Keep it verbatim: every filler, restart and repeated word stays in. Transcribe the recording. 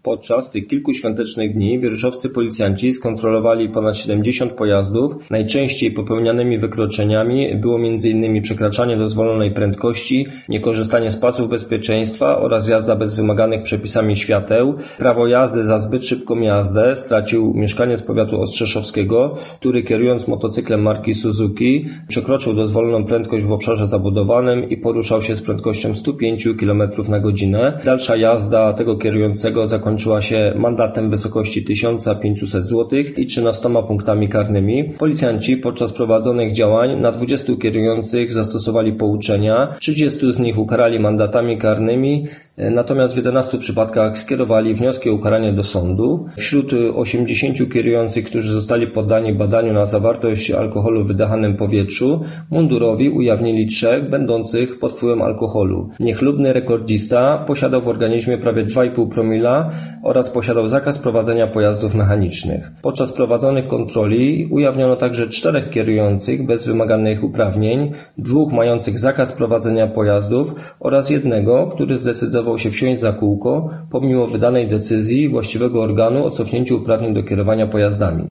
Podczas tych kilku świątecznych dni wieruszowscy policjanci skontrolowali ponad siedemdziesiąt pojazdów. Najczęściej popełnianymi wykroczeniami było między innymi przekraczanie dozwolonej prędkości, niekorzystanie z pasów bezpieczeństwa oraz jazda bez wymaganych przepisami świateł. Prawo jazdy za zbyt szybką jazdę stracił mieszkaniec powiatu ostrzeszowskiego, który kierując motocyklem marki Suzuki przekroczył dozwoloną prędkość w obszarze zabudowanym i poruszał się z prędkością sto pięć kilometrów na godzinę. Dalsza jazda tego kierującego zakończyła się mandatem w wysokości tysiąc pięćset złotych i trzynastoma punktami karnymi. Policjanci podczas prowadzonych działań na dwudziestu kierujących zastosowali pouczenia, trzydziestu z nich ukarali mandatami karnymi, natomiast w jedenastu przypadkach skierowali wnioski o ukaranie do sądu. Wśród osiemdziesięciu kierujących, którzy zostali poddani badaniu na zawartość alkoholu w wydychanym powietrzu, mundurowi ujawnili trzech będących pod wpływem alkoholu. Niechlubny rekordzista posiadał w organizmie prawie dwa i pół promila oraz posiadał zakaz prowadzenia pojazdów mechanicznych. Podczas prowadzonych kontroli ujawniono także czterech kierujących bez wymaganych uprawnień, dwóch mających zakaz prowadzenia pojazdów oraz jednego, który zdecydował się wsiąść za kółko pomimo wydanej decyzji właściwego organu o cofnięciu uprawnień do kierowania pojazdami.